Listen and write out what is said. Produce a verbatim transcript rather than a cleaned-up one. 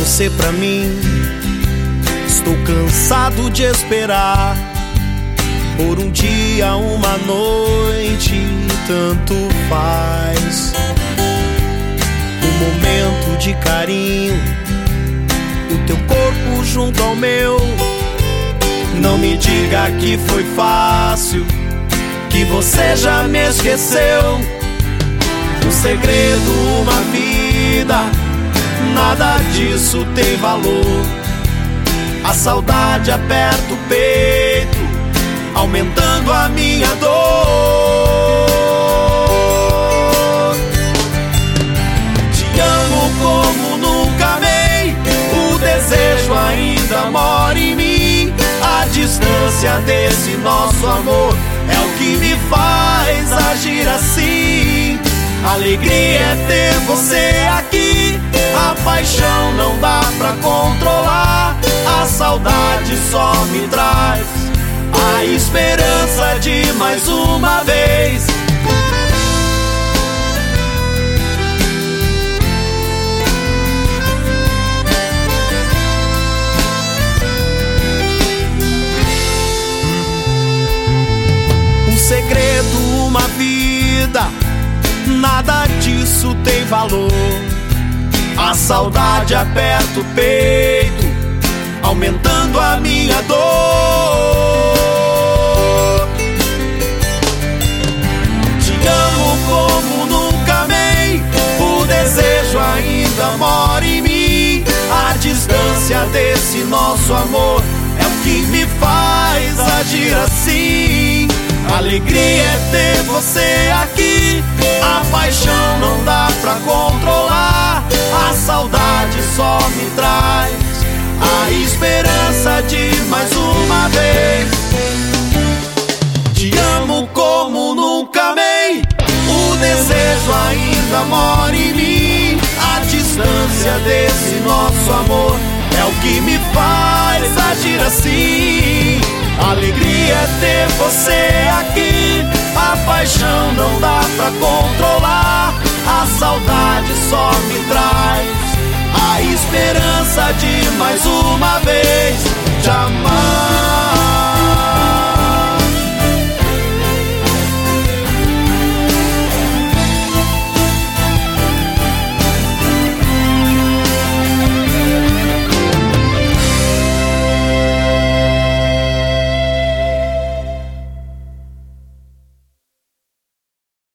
você pra mim. Estou cansado de esperar por um dia, uma noite, tanto faz. Um momento de carinho, o teu corpo junto ao meu. Não me diga que foi fácil, que você já me esqueceu. Um segredo, uma vida, nada disso tem valor. A saudade aperta o peito, aumentando a minha dor. Te amo como nunca amei, o desejo ainda mora em mim. A distância desse nosso amor é o que me faz agir assim. Alegria é ter você aqui, a paixão não dá pra controlar. A saudade só me traz a esperança de mais uma vez. Um segredo, uma vida, nada disso tem valor. A saudade aperta o peito, aumentando a minha dor. Te amo como nunca amei, o desejo ainda mora em mim. A distância desse nosso amor é o que me faz agir assim. Alegria é ter você aqui, a paixão não dá pra controlar. A saudade só me traz a esperança de mais uma vez. Te amo como nunca amei, o desejo ainda mora em mim. A distância desse nosso amor é o que me faz agir assim. Alegria é ter você aqui, a paixão não dá pra controlar. A saudade só me traz a esperança de mais uma vez te amar.